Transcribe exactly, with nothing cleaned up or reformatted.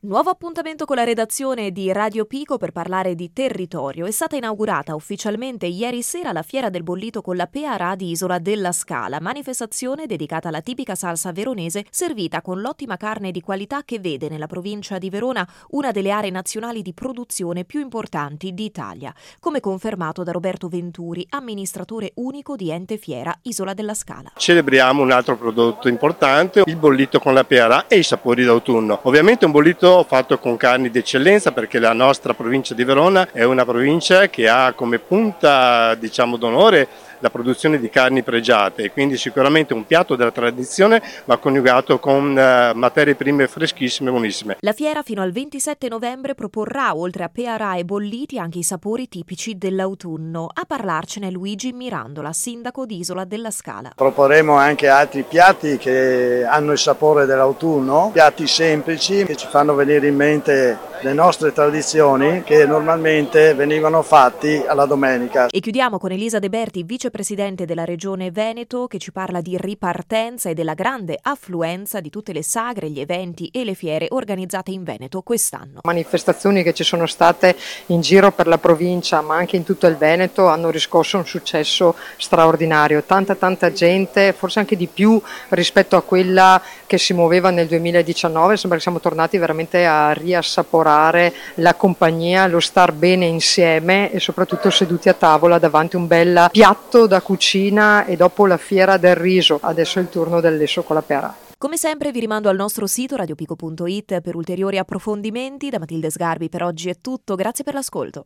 Nuovo appuntamento con la redazione di Radio Pico per parlare di territorio. È stata inaugurata ufficialmente ieri sera la Fiera del Bollito con la P A R A di Isola della Scala, manifestazione dedicata alla tipica salsa veronese servita con l'ottima carne di qualità che vede nella provincia di Verona una delle aree nazionali di produzione più importanti d'Italia, come confermato da Roberto Venturi, amministratore unico di Ente Fiera Isola della Scala. Celebriamo un altro prodotto importante, il bollito con la P A R A e i sapori d'autunno. Ovviamente un bollito fatto con carni d'eccellenza, perché la nostra provincia di Verona è una provincia che ha come punta, diciamo, d'onore la produzione di carni pregiate, quindi sicuramente un piatto della tradizione ma coniugato con uh, materie prime freschissime e buonissime. La fiera fino al ventisette novembre proporrà oltre a P A R A e bolliti anche i sapori tipici dell'autunno. A parlarcene Luigi Mirandola, sindaco di Isola della Scala. Proporremo anche altri piatti che hanno il sapore dell'autunno, piatti semplici che ci fanno venire in mente le nostre tradizioni che normalmente venivano fatti alla domenica. E chiudiamo con Elisa De Berti, vicepresidente della Regione Veneto, che ci parla di ripartenza e della grande affluenza di tutte le sagre, gli eventi e le fiere organizzate in Veneto quest'anno. Manifestazioni che ci sono state in giro per la provincia ma anche in tutto il Veneto hanno riscosso un successo straordinario, tanta tanta gente, forse anche di più rispetto a quella che si muoveva nel duemiladiciannove. Sembra che siamo tornati veramente a riassaporare la compagnia, lo star bene insieme e soprattutto seduti a tavola davanti a un bel piatto da cucina e dopo la fiera del riso. Adesso è il turno del lesso con la P A R A. Come sempre vi rimando al nostro sito radiopico punto it per ulteriori approfondimenti. Da Matilde Sgarbi per oggi è tutto, grazie per l'ascolto.